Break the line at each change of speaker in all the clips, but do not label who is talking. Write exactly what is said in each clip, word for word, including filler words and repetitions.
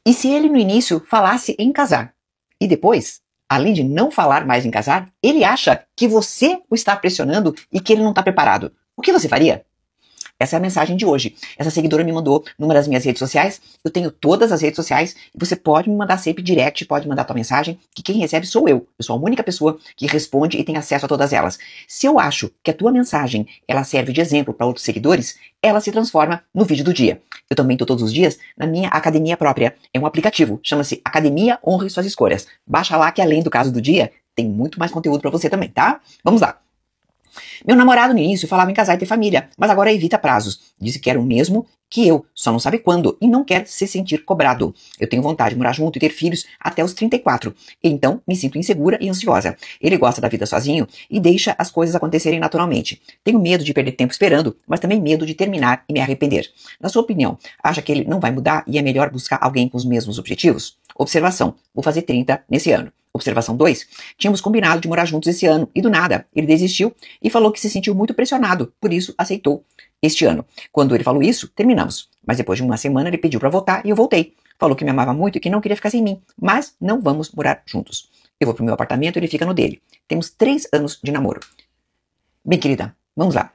E se ele no início falasse em casar e depois, além de não falar mais em casar, ele acha que você o está pressionando e que ele não está preparado, o que você faria? Essa é a mensagem de hoje. Essa seguidora me mandou numa das minhas redes sociais. Eu tenho todas as redes sociais e você pode me mandar sempre direct, pode mandar tua mensagem, que quem recebe sou eu. Eu sou a única pessoa que responde e tem acesso a todas elas. Se eu acho que a tua mensagem ela serve de exemplo para outros seguidores, ela se transforma no vídeo do dia. Eu também estou todos os dias na minha academia própria. É um aplicativo, chama-se Academia Honre Suas Escolhas. Baixa lá que além do caso do dia, tem muito mais conteúdo para você também, tá? Vamos lá. Meu namorado no início falava em casar e ter família, mas agora evita prazos. Disse que era o mesmo que eu, só não sabe quando e não quer se sentir cobrado. Eu tenho vontade de morar junto e ter filhos até os trinta e quatro, então me sinto insegura e ansiosa. Ele gosta da vida sozinho e deixa as coisas acontecerem naturalmente. Tenho medo de perder tempo esperando, mas também medo de terminar e me arrepender. Na sua opinião, acha que ele não vai mudar e é melhor buscar alguém com os mesmos objetivos? Observação, vou fazer trinta nesse ano. Observação dois. Tínhamos combinado de morar juntos esse ano e do nada ele desistiu e falou que se sentiu muito pressionado, por isso aceitou este ano. Quando ele falou isso, terminamos. Mas depois de uma semana ele pediu para voltar e eu voltei. Falou que me amava muito e que não queria ficar sem mim, mas não vamos morar juntos. Eu vou pro meu apartamento e ele fica no dele. Temos três anos de namoro. Bem, querida, vamos lá.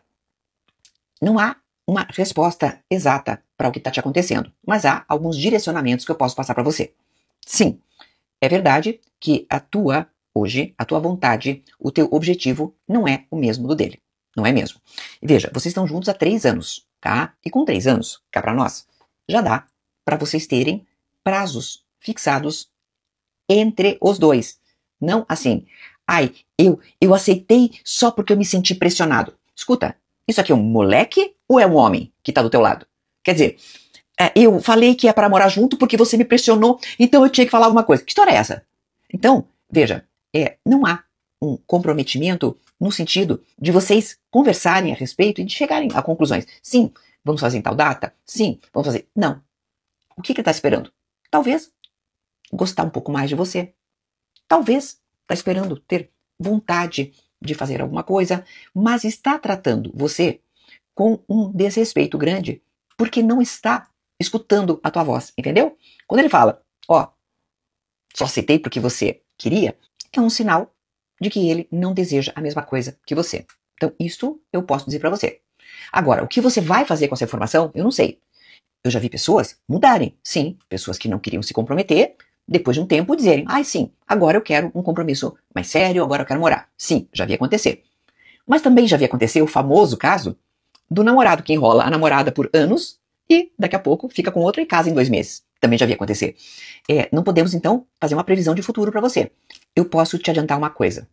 Não há uma resposta exata para o que está te acontecendo, mas há alguns direcionamentos que eu posso passar para você. Sim, é verdade que a tua, hoje, a tua vontade, o teu objetivo não é o mesmo do dele. Não é mesmo. E veja, vocês estão juntos há três anos, tá? E com três anos, cá pra nós, já dá para vocês terem prazos fixados entre os dois. Não assim, ai, eu, eu aceitei só porque eu me senti pressionado. Escuta, isso aqui é um moleque ou é um homem que tá do teu lado? Quer dizer, é, eu falei que é para morar junto porque você me pressionou, então eu tinha que falar alguma coisa. Que história é essa? Então, veja, é, não há um comprometimento no sentido de vocês conversarem a respeito e de chegarem a conclusões. Sim, vamos fazer em tal data? Sim, vamos fazer... Não. O que que ele está esperando? Talvez gostar um pouco mais de você. Talvez está esperando ter vontade de fazer alguma coisa, mas está tratando você com um desrespeito grande, porque não está escutando a tua voz, entendeu? Quando ele fala, ó, só aceitei porque você queria, é um sinal de que ele não deseja a mesma coisa que você. Então, isso eu posso dizer pra você. Agora, o que você vai fazer com essa informação, eu não sei. Eu já vi pessoas mudarem, sim, pessoas que não queriam se comprometer, depois de um tempo dizerem, ai sim, agora eu quero um compromisso mais sério, agora eu quero morar. Sim, já vi acontecer. Mas também já vi acontecer o famoso caso do namorado que enrola a namorada por anos e daqui a pouco fica com outra e casa em dois meses. Também já vi acontecer. É, não podemos, então, fazer uma previsão de futuro para você. Eu posso te adiantar uma coisa.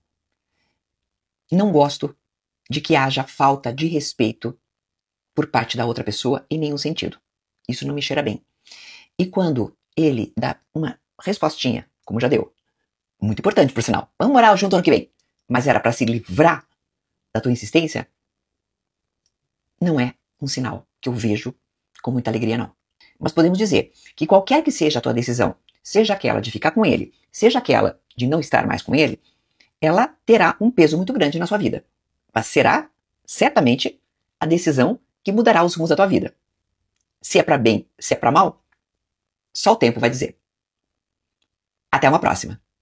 Não gosto de que haja falta de respeito por parte da outra pessoa em nenhum sentido. Isso não me cheira bem. E quando ele dá uma respostinha, como já deu, muito importante, por sinal, vamos morar junto ano que vem, mas era para se livrar da tua insistência, não é um sinal que eu vejo com muita alegria, não. Mas podemos dizer que qualquer que seja a tua decisão, seja aquela de ficar com ele, seja aquela de não estar mais com ele, ela terá um peso muito grande na sua vida. Mas será, certamente, a decisão que mudará os rumos da tua vida. Se é para bem, se é para mal, só o tempo vai dizer. Até uma próxima.